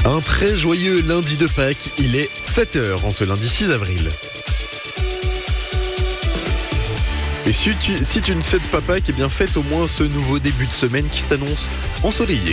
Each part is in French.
Un très joyeux lundi de Pâques, il est 7h en ce lundi 6 avril. Et si tu ne fêtes pas Pâques, eh bien fête au moins ce nouveau début de semaine qui s'annonce ensoleillé.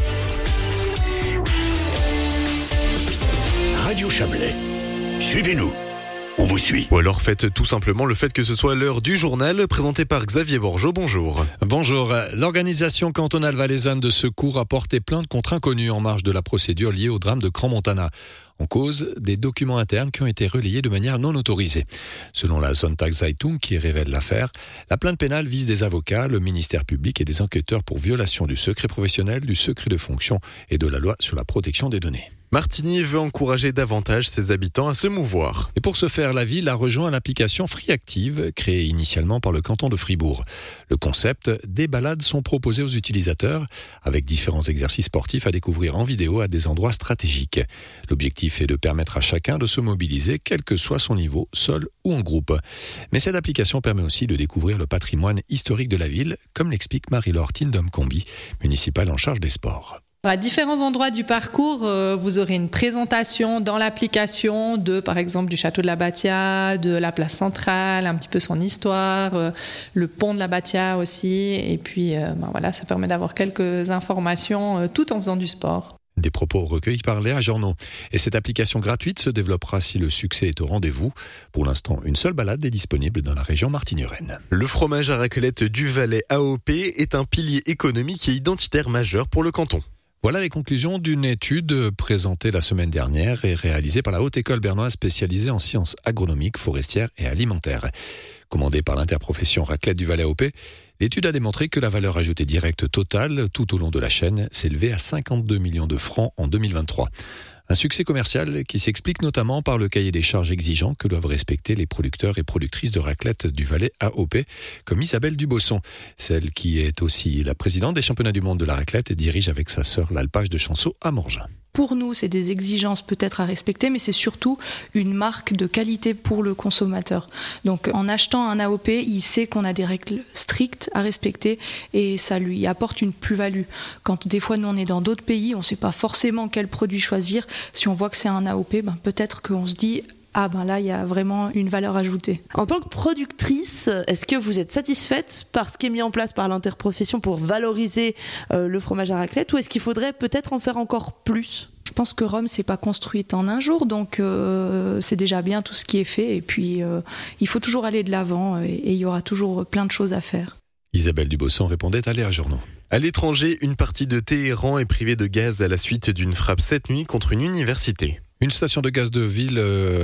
Radio Chablais, suivez-nous, on vous suit. Ou alors faites tout simplement le fait que ce soit l'heure du journal présenté par Xavier Borgeaud. Bonjour. Bonjour. L'organisation cantonale valaisanne de secours a porté plainte contre inconnu en marge de la procédure liée au drame de Crans-Montana. En cause, des documents internes qui ont été relayés de manière non autorisée. Selon la Sonntagszeitung qui révèle l'affaire, la plainte pénale vise des avocats, le ministère public et des enquêteurs pour violation du secret professionnel, du secret de fonction et de la loi sur la protection des données. Martigny veut encourager davantage ses habitants à se mouvoir. Et pour ce faire, la ville a rejoint l'application FreeActive, créée initialement par le canton de Fribourg. Le concept, des balades sont proposées aux utilisateurs, avec différents exercices sportifs à découvrir en vidéo à des endroits stratégiques. L'objectif est de permettre à chacun de se mobiliser, quel que soit son niveau, seul ou en groupe. Mais cette application permet aussi de découvrir le patrimoine historique de la ville, comme l'explique Marie-Laure Tindom-Combi, municipale en charge des sports. À différents endroits du parcours, vous aurez une présentation dans l'application de, par exemple, du château de la Batia, de la place centrale, un petit peu son histoire, le pont de la Batia aussi. Et puis, voilà, ça permet d'avoir quelques informations tout en faisant du sport. Des propos recueillis par Léa Journeau. Et cette application gratuite se développera si le succès est au rendez-vous. Pour l'instant, une seule balade est disponible dans la région martigny-Rennes. Le fromage à raclette du Valais AOP est un pilier économique et identitaire majeur pour le canton. Voilà les conclusions d'une étude présentée la semaine dernière et réalisée par la Haute École bernoise spécialisée en sciences agronomiques, forestières et alimentaires. Commandée par l'interprofession Raclette du Valais AOP, l'étude a démontré que la valeur ajoutée directe totale tout au long de la chaîne s'élevait à 52 millions de francs en 2023. Un succès commercial qui s'explique notamment par le cahier des charges exigeant que doivent respecter les producteurs et productrices de raclette du Valais AOP, comme Isabelle Dubosson, celle qui est aussi la présidente des championnats du monde de la raclette et dirige avec sa sœur l'alpage de Chanceau à Morgin. Pour nous, c'est des exigences peut-être à respecter, mais c'est surtout une marque de qualité pour le consommateur. Donc en achetant un AOP, il sait qu'on a des règles strictes à respecter et ça lui apporte une plus-value. Quand des fois nous on est dans d'autres pays, on ne sait pas forcément quel produit choisir. Si on voit que c'est un AOP, peut-être qu'on se dit là, il y a vraiment une valeur ajoutée. En tant que productrice, est-ce que vous êtes satisfaite par ce qui est mis en place par l'interprofession pour valoriser le fromage à raclette, ou est-ce qu'il faudrait peut-être en faire encore plus ? Je pense que Rome s'est pas construite en un jour, donc c'est déjà bien tout ce qui est fait. Et puis, il faut toujours aller de l'avant et il y aura toujours plein de choses à faire. Isabelle Dubosson répondait à Léa Journeau. À l'étranger, une partie de Téhéran est privée de gaz à la suite d'une frappe cette nuit contre une université. Une station de gaz de ville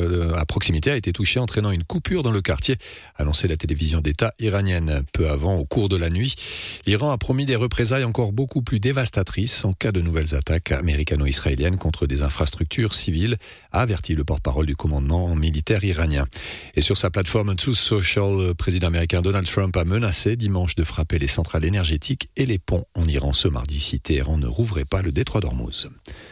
à proximité a été touchée, entraînant une coupure dans le quartier, a annoncé la télévision d'État iranienne. Peu avant, au cours de la nuit, l'Iran a promis des représailles encore beaucoup plus dévastatrices en cas de nouvelles attaques américano-israéliennes contre des infrastructures civiles, a averti le porte-parole du commandement militaire iranien. Et sur sa plateforme Truth Social, le président américain Donald Trump a menacé dimanche de frapper les centrales énergétiques et les ponts en Iran ce mardi si Téhéran ne rouvrait pas le détroit d'Ormuz.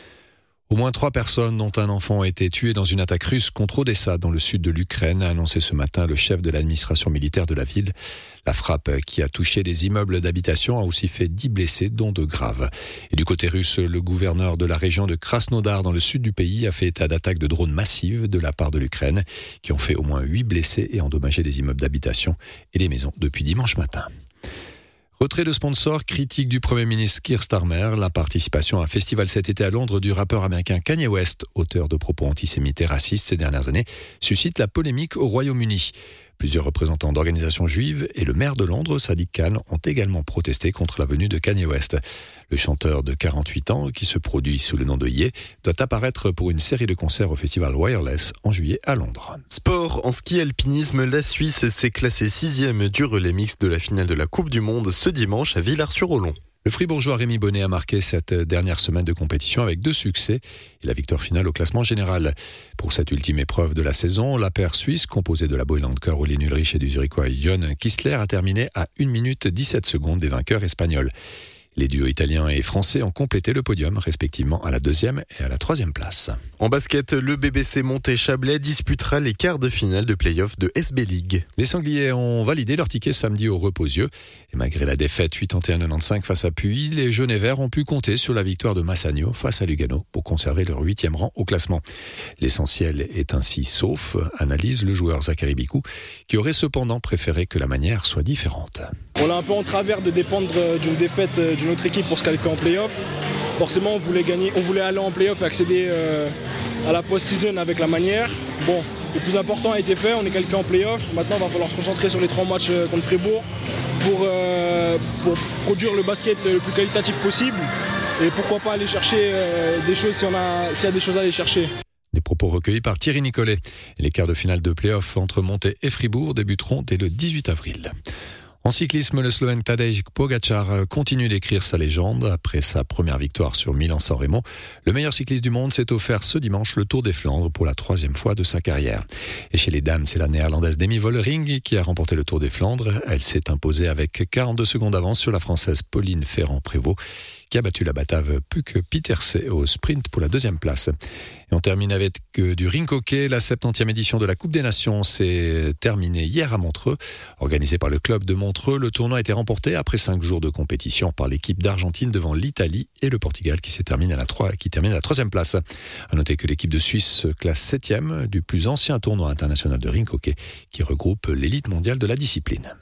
Au moins 3 personnes, dont un enfant, ont été tuées dans une attaque russe contre Odessa, dans le sud de l'Ukraine, a annoncé ce matin le chef de l'administration militaire de la ville. La frappe qui a touché des immeubles d'habitation a aussi fait 10 blessés, dont 2 graves. Et du côté russe, le gouverneur de la région de Krasnodar, dans le sud du pays, a fait état d'attaques de drones massives de la part de l'Ukraine, qui ont fait au moins 8 blessés et endommagé des immeubles d'habitation et des maisons depuis dimanche matin. Retrait de sponsor, critique du Premier ministre Keir Starmer, la participation à un festival cet été à Londres du rappeur américain Kanye West, auteur de propos antisémites et racistes ces dernières années, suscite la polémique au Royaume-Uni. Plusieurs représentants d'organisations juives et le maire de Londres, Sadiq Khan, ont également protesté contre la venue de Kanye West. Le chanteur de 48 ans, qui se produit sous le nom de Ye, doit apparaître pour une série de concerts au festival Wireless en juillet à Londres. Sport, en ski alpinisme, la Suisse s'est classée 6e du relais mixte de la finale de la Coupe du Monde ce dimanche à Villars-sur-Olon. Le fribourgeois Rémi Bonnet a marqué cette dernière semaine de compétition avec 2 succès et la victoire finale au classement général. Pour cette ultime épreuve de la saison, la paire suisse, composée de la Boyland Caroline Ulrich et du Zurichois Jon Kistler, a terminé à 1 minute 17 secondes des vainqueurs espagnols. Les duos italiens et français ont complété le podium, respectivement à la 2e et à la 3e place. En basket, le BBC Monté-Chablais disputera les quarts de finale de play-off de SB League. Les Sangliers ont validé leur ticket samedi au Reposieux. Et malgré la défaite 81-95 face à Puy, les Jaunes et Verts ont pu compter sur la victoire de Massagno face à Lugano pour conserver leur 8e rang au classement. L'essentiel est ainsi sauf, analyse le joueur Zachary Bicou, qui aurait cependant préféré que la manière soit différente. On est un peu en travers de dépendre d'une défaite d'une autre équipe pour se qualifier en play-off. Forcément, on voulait aller en play-off et accéder à la post-season avec la manière. Bon, le plus important a été fait, on est qualifié en play-off. Maintenant, il va falloir se concentrer sur les 3 matchs contre Fribourg pour produire le basket le plus qualitatif possible. Et pourquoi pas aller chercher des choses s'il y a des choses à aller chercher. Des propos recueillis par Thierry Nicolet. Et les quarts de finale de play-off entre Monté et Fribourg débuteront dès le 18 avril. En cyclisme, le Slovène Tadej Pogačar continue d'écrire sa légende. Après sa première victoire sur Milan-San Remo, le meilleur cycliste du monde s'est offert ce dimanche le Tour des Flandres pour la 3e fois de sa carrière. Et chez les dames, c'est la néerlandaise Demi Vollering qui a remporté le Tour des Flandres. Elle s'est imposée avec 42 secondes d'avance sur la Française Pauline Ferrand-Prévot, qui a battu la Batave Puk Pieterse au sprint pour la 2e place. Et on termine avec du rink hockey. La 70e édition de la Coupe des Nations s'est terminée hier à Montreux. Organisée par le club de Montreux, le tournoi a été remporté après 5 jours de compétition par l'équipe d'Argentine devant l'Italie et le Portugal qui termine à la 3e place. À noter que l'équipe de Suisse classe 7e du plus ancien tournoi international de rink hockey qui regroupe l'élite mondiale de la discipline.